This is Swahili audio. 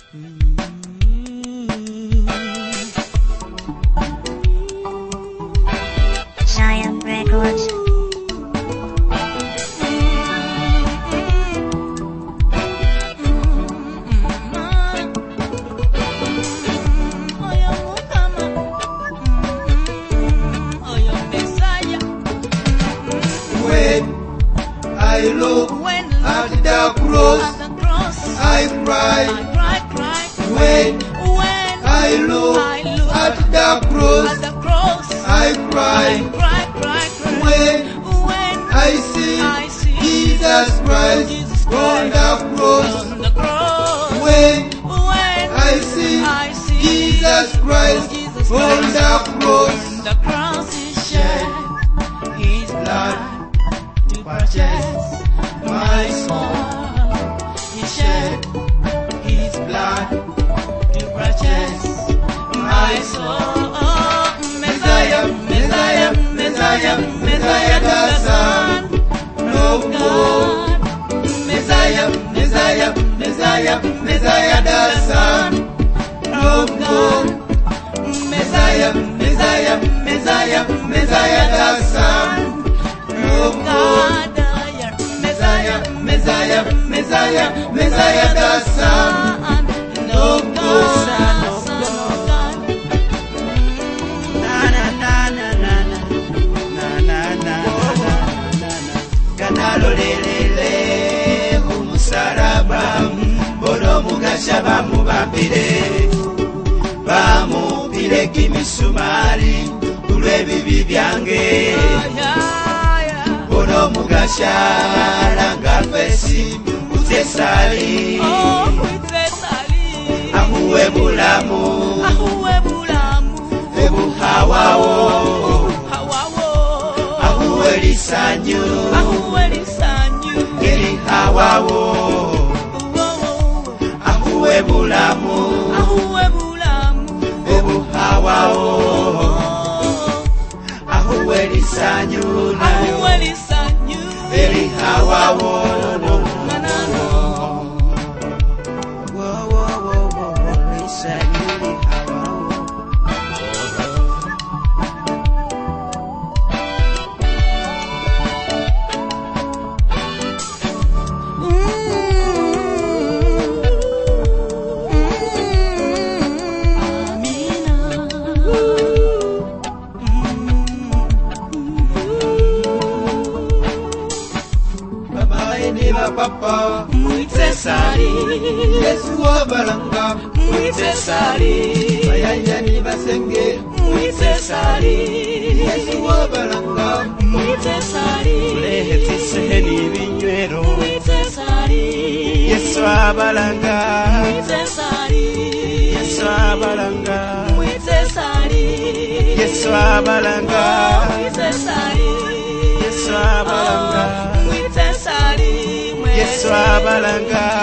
Zion Records. I look at the cross, I cry. When I look at the cross, I cry. When I see Jesus Christ on the cross, when I see Jesus Christ on the cross, He shed His blood to purchase my soul. He shed His blood to purchase my soul. Messiah, Messiah, Messiah, Messiah, the Son of God. Messiah, Messiah, Messiah, Messiah, the Son of God. Messiah, Messiah, Messiah, Messiah, the Son of God. Messiah, Messiah, Messiah, Messiah, the Son of God. Na na na na na na na na na. Kanalo lelele umusaraba, bono mugasha bamubambire, bamupire kimisumari kulw'ebibi byange. Bono mugasha langa fesi utesali, ahuwe bulamu ebuhawawo, ahuwe lisanyu elihawawo, ahuwe bulamu ebuhawawo, ahuwe lisanyu elihawawo. Papa, Mwitesari, Yesu wabalanga, Mwitesari, bayayani basenge, Mwitesari, Yesu wabalanga, Mwitesari, Leheti seheni vinywero, Mwitesari, Yesu abalanga, Mwitesari, Yesu abalanga, Mwitesari, Yesu abalanga, Mwitesari, Yesu abalanga, Mwitesari, Yesu abalanga.